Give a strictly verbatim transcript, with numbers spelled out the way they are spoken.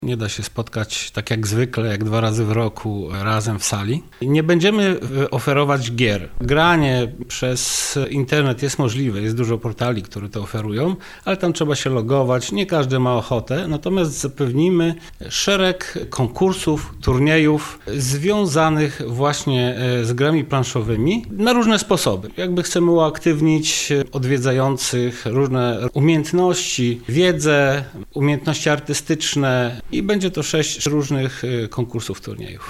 Nie da się spotkać tak jak zwykle, jak dwa razy w roku razem w sali. Nie będziemy oferować gier. Granie przez internet jest możliwe, jest dużo portali, które to oferują, ale tam trzeba się logować, nie każdy ma ochotę, natomiast zapewnimy szereg konkursów, turniejów związanych właśnie z grami planszowymi na różne sposoby. Jakby chcemy uaktywnić odwiedzających różne umiejętności, wiedzę, umiejętności artystyczne i będzie to sześć różnych konkursów, turniejów.